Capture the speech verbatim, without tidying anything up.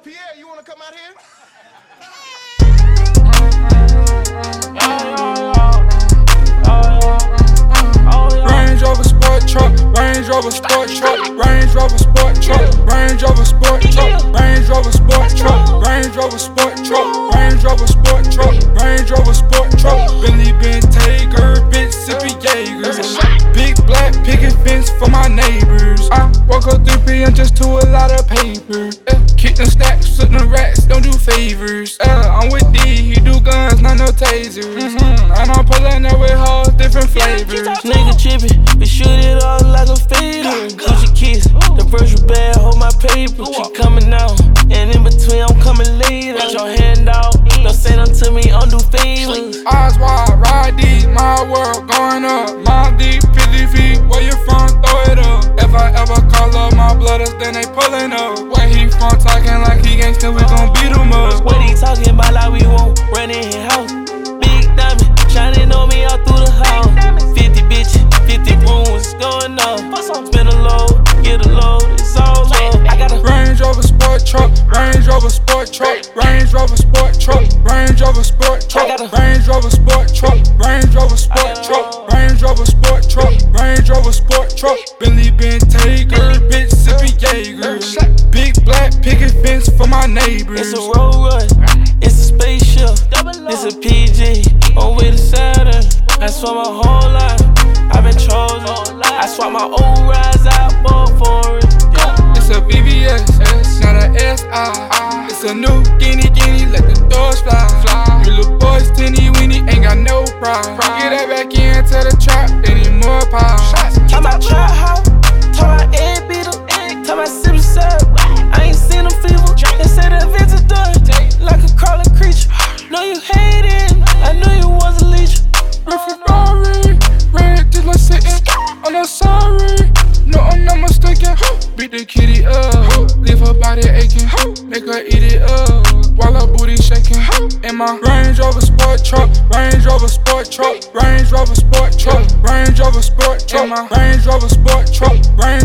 Pierre, you wanna come out here? Range Rover sport truck, Range Rover sport truck, Range Rover sport truck, Range Rover sport truck, Range Rover sport truck, Range Rover sport truck, Range Rover sport truck, Range Rover sport truck, Billy Bentayga, bitch sippin' Jaeger, big black picket fence for my neighbors. I woke up three P M just to a lot of paper. Uh, kick them stacks, flip them racks, don't do favors. Uh, I'm with D, he do guns, not no tasers. Mm-hmm. And I'm pullin' up with hoes, different flavors. Nigga trippin', we shoot it off like a fader. Gucci kiss, the virtual bag, hold my paper. She coming out, and in between I'm coming later. Got your hand out, don't say nothing to me, undo favors. Eyes wide, ride deep, my world going up. Mom deep, fifty feet, where you from, throw it up. If I ever call up my blooders, then they pullin' up. Where he from, talking like he gangsta, we gon' beat him up. What he talking about like we won't run in his house? Big diamond, shining on me all through the house. fifty bitches, fifty rooms, going up. Spin a load, get a load, it's all low. I got a Range Rover sport truck, Range Rover sport truck, Range Rover sport truck, Range Rover sport truck, Range Rover sport truck, Range Rover sport truck, Range Rover sport truck, Range Rover sport truck, Billy Bentayga, bitch sippin' Jaeger, big black picket fence for my neighbors. It's a road rush, it's a spaceship, it's a P G, on way to Saturn. I swear my whole life, I've been chosen. I swap my old rides out for foreign. It's a V V S, not a S I. It's a new guinea guinea, let the doors fly. You little boys tinny weenie, ain't got no pride. Get that back into the trap, they need more power. Talk my trap house, talk my egg beater, talk my sippin' syrup. I ain't seen them fever, they say the events are done. Like a crawling creature, know you hated, I knew you was a leech. Ferrari, red just like sitting on the sorry. No, I'm not mistaken. Beat the kitty up, leave her body aching, make her eat it up while her booty shaking. In my Range Rover sport truck, Range Rover sport truck, Range Rover sport truck, Range Rover sport truck, Range Rover sport truck, Range